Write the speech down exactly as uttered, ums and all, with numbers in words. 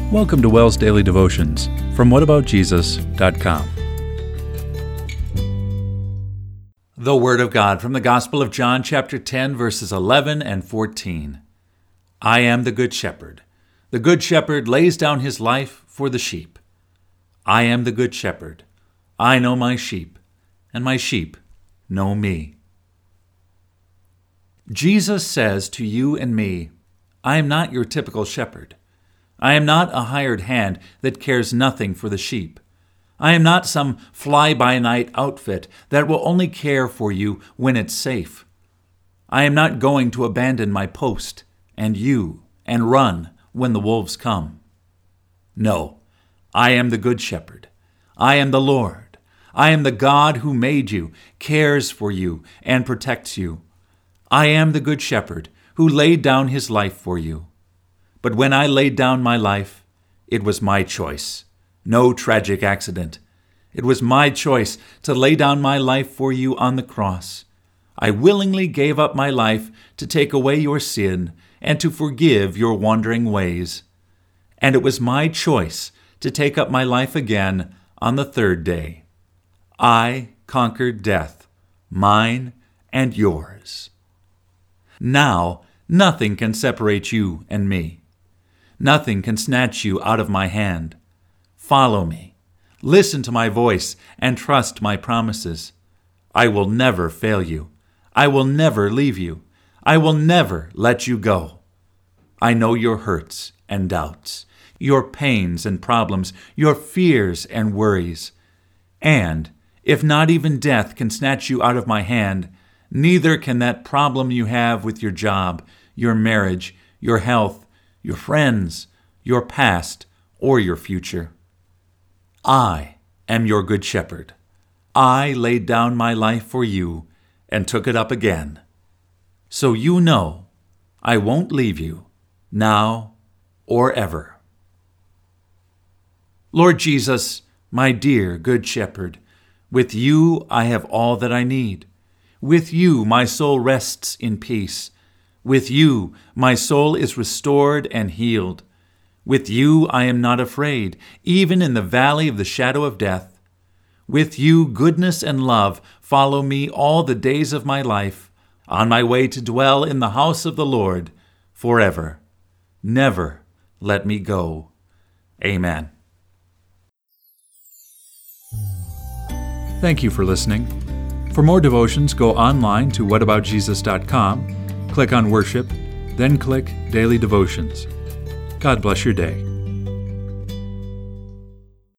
Welcome to WELS Daily Devotions from what about jesus dot com. The Word of God from the Gospel of John, chapter ten, verses eleven and fourteen. I am the Good Shepherd. The Good Shepherd lays down his life for the sheep. I am the Good Shepherd. I know my sheep, and my sheep know me. Jesus says to you and me, I am not your typical shepherd. I am not a hired hand that cares nothing for the sheep. I am not some fly-by-night outfit that will only care for you when it's safe. I am not going to abandon my post and you and run when the wolves come. No, I am the Good Shepherd. I am the Lord. I am the God who made you, cares for you, and protects you. I am the Good Shepherd who laid down his life for you. But when I laid down my life, it was my choice. No tragic accident. It was my choice to lay down my life for you on the cross. I willingly gave up my life to take away your sin and to forgive your wandering ways. And it was my choice to take up my life again on the third day. I conquered death, mine and yours. Now, nothing can separate you and me. Nothing can snatch you out of my hand. Follow me. Listen to my voice and trust my promises. I will never fail you. I will never leave you. I will never let you go. I know your hurts and doubts, your pains and problems, your fears and worries. And if not even death can snatch you out of my hand, neither can that problem you have with your job, your marriage, your health, your friends, your past, or your future. I am your Good Shepherd. I laid down my life for you and took it up again. So you know I won't leave you, now or ever. Lord Jesus, my dear Good Shepherd, with you I have all that I need. With you my soul rests in peace. With you my soul is restored and healed. With you I am not afraid, even in the valley of the shadow of death. With you goodness and love follow me all the days of my life, on my way to dwell in the house of the Lord forever. Never let me go. Amen. Thank you for listening. For more devotions, go online to what about jesus dot com, click on Worship, then click Daily Devotions. God bless your day.